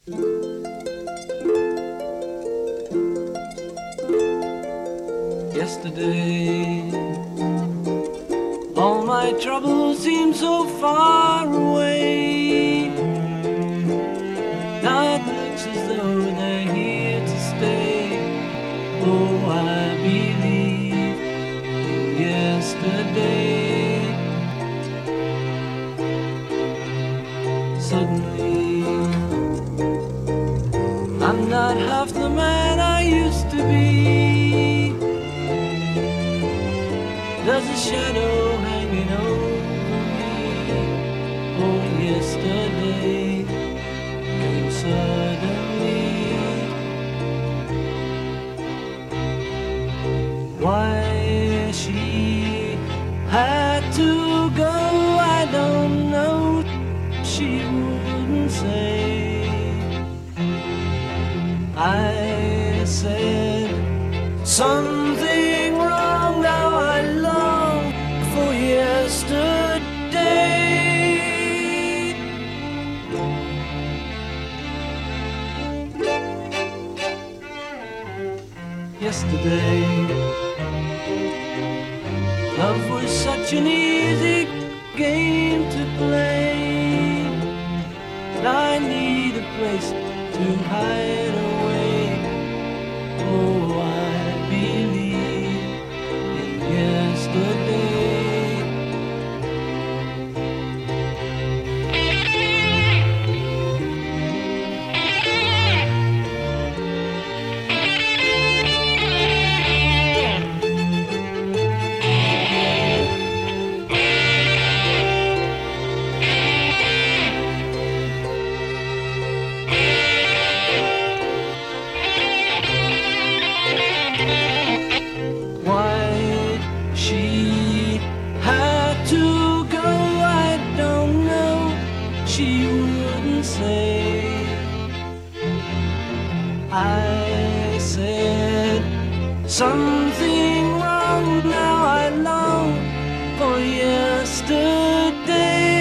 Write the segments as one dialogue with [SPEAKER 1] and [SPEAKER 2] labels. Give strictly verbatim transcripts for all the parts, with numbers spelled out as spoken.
[SPEAKER 1] Yesterday, all my troubles seem so far away. Now it looks as though they're here to stay. Oh, I believe in yesterday. Suddenly, I'm not half the man I used to be. There's a shadow hanging over me. Oh, yesterday came suddenly. Why she had to go, I don't know. She wouldn't say. I said something wrong, now I long for yesterday. Yesterday, love was such an easy game to play. I need a place to hide away. Oh, I believe in yesterday. Why she had to go, I don't know. She wouldn't say. I said something wrong, now I long for yesterday.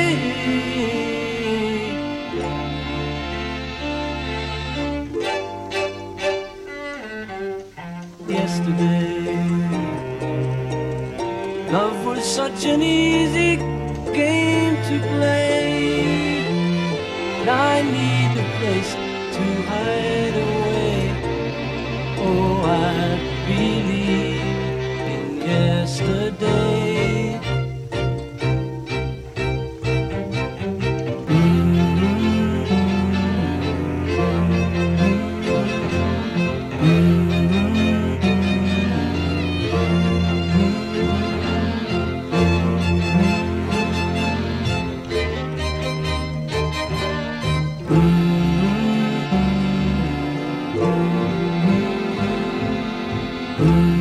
[SPEAKER 1] Yesterday, love was such an easy game to play. I need a place to hide away. Oh, I believe in yesterday. Mm-hmm.